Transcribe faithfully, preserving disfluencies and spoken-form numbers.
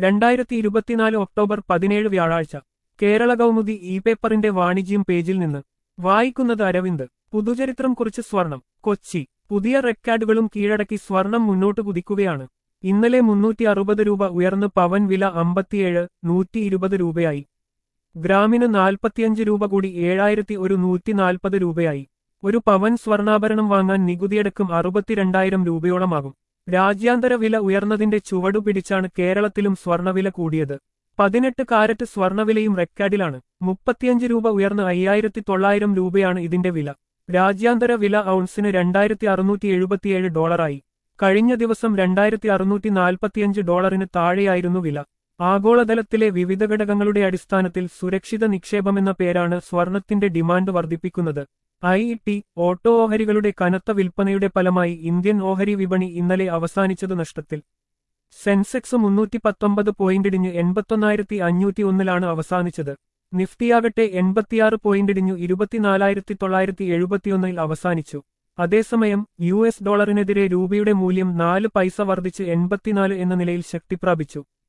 രണ്ടായിരത്തി ഇരുപത്തിനാല് ഒക്ടോബർ പതിനേഴ് വ്യാഴാഴ്ച കേരള കൗമുദി ഇ പേപ്പറിന്റെ വാണിജ്യം പേജിൽ നിന്ന് വായിക്കുന്നത് അരവിന്ദ്. പുതുചരിത്രം കുറിച്ച് സ്വർണം. കൊച്ചി. പുതിയ റെക്കോർഡുകളും കീഴടക്കി സ്വർണം മുന്നോട്ട് കുതിക്കുകയാണ്. ഇന്നലെ മുന്നൂറ്റി അറുപത് രൂപ ഉയർന്ന് പവൻ വില അമ്പത്തിയേഴ് നൂറ്റി ഇരുപത് രൂപയായി. ഗ്രാമിന് നാൽപ്പത്തിയഞ്ച് രൂപ കൂടി ഏഴായിരത്തി ഒരു നൂറ്റി നാൽപ്പത് രൂപയായി. ഒരു പവൻ സ്വർണ്ണാഭരണം വാങ്ങാൻ നികുതിയടക്കം അറുപത്തിരണ്ടായിരം രൂപയോളമാകും. രാജ്യാന്തര വില ഉയർന്നതിന്റെ ചുവടുപിടിച്ചാണ് കേരളത്തിലും സ്വർണ്ണവില കൂടിയത്. പതിനെട്ട് കാരറ്റ് സ്വർണ്ണവിലയും റെക്കോർഡിലാണ്. മുപ്പത്തിയഞ്ച് രൂപ ഉയർന്ന് അയ്യായിരത്തി തൊള്ളായിരം രൂപയാണ് ഇതിന്റെ വില. രാജ്യാന്തര വില ഔൺസിന് രണ്ടായിരത്തി അറുന്നൂറ്റി എഴുപത്തിയേഴ് ഡോളറായി. കഴിഞ്ഞ ദിവസം രണ്ടായിരത്തി അറുന്നൂറ്റി നാൽപ്പത്തിയഞ്ച് ഡോളറിന് താഴെയായിരുന്നു വില. ആഗോളതലത്തിലെ വിവിധ ഘടകങ്ങളുടെ അടിസ്ഥാനത്തിൽ സുരക്ഷിത നിക്ഷേപമെന്ന പേരാണ് സ്വർണത്തിന്റെ ഡിമാൻഡ് വർദ്ധിപ്പിക്കുന്നത്. ഐ ടി, ഓട്ടോ ഓഹരികളുടെ കനത്ത വിൽപ്പനയുടെ ഫലമായി ഇന്ത്യൻ ഓഹരി വിപണി ഇന്നലെ അവസാനിച്ചത് നഷ്ടത്തിൽ. സെൻസെക്സ് മുന്നൂറ്റി പത്തൊമ്പത് പോയിന്റിടിഞ്ഞ് എൺപത്തൊന്നായിരത്തി അഞ്ഞൂറ്റി ഒന്നിലാണ് അവസാനിച്ചത്. നിഫ്റ്റിയാകട്ടെ എൺപത്തിയാറ് പോയിന്റിടിഞ്ഞു ഇരുപത്തിനാലായിരത്തി തൊള്ളായിരത്തി എഴുപത്തിയൊന്നിൽ അവസാനിച്ചു. അതേസമയം യു എസ് ഡോളറിനെതിരെ രൂപയുടെ മൂല്യം നാല് പൈസ വർദ്ധിച്ച് എൺപത്തിനാല് എന്ന നിലയിൽ ശക്തിപ്രാപിച്ചു.